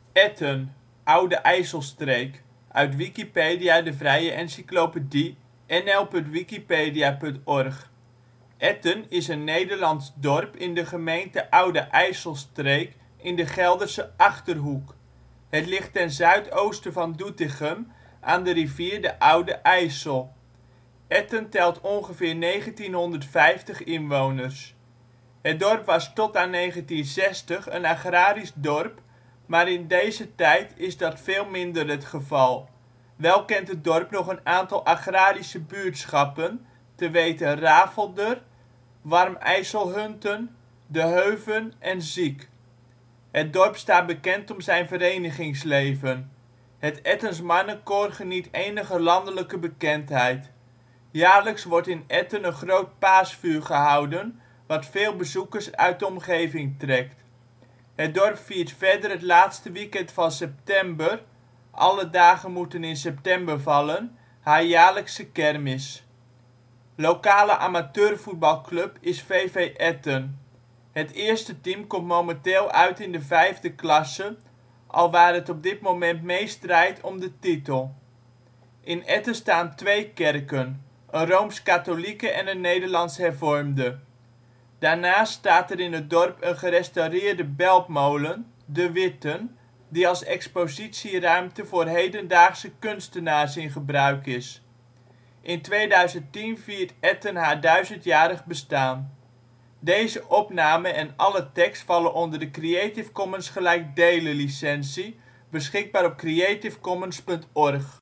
Etten, Oude IJsselstreek, uit Wikipedië, de vrije encyclopedie. nl.wikipedia.org. Etten is een Nederlands dorp in de gemeente Oude IJsselstreek in de Gelderse Achterhoek. Het ligt ten zuidoosten van Doetinchem aan de rivier de Oude IJssel. Etten telt ongeveer 1950 inwoners. Het dorp was tot aan 1960 een agrarisch dorp, maar in deze tijd is dat veel minder het geval. Wel kent het dorp nog een aantal agrarische buurtschappen, te weten Rafelder, Warmijsselhunten, De Heuven en Ziek. Het dorp staat bekend om zijn verenigingsleven. Het Ettens Mannenkoor geniet enige landelijke bekendheid. Jaarlijks wordt in Etten een groot Paasvuur gehouden, wat veel bezoekers uit de omgeving trekt. Het dorp viert verder het laatste weekend van september (alle dagen moeten in september vallen) haar jaarlijkse kermis. Lokale amateurvoetbalclub is v.v. Etten. Het eerste team komt momenteel uit in de 5e klasse, alwaar het op dit moment meestrijdt om de titel. In Etten staan twee kerken, een rooms-katholieke en een Nederlands-hervormde. Daarnaast staat er in het dorp een gerestaureerde beltmolen, De Witten, die als expositieruimte voor hedendaagse kunstenaars in gebruik is. In 2010 viert Etten haar 1000-jarig bestaan. Deze opname en alle tekst vallen onder de Creative Commons gelijkdelen licentie, beschikbaar op creativecommons.org